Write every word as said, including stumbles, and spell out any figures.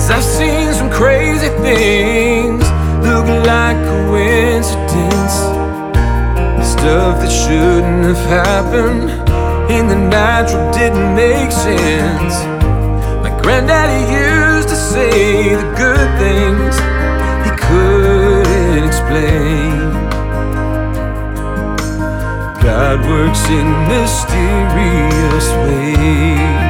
I've seen some crazy things look like coincidence, stuff that shouldn't have happened in the natural didn't make sense. My granddaddy used to say the good things he couldn't explain. God works in mysterious ways.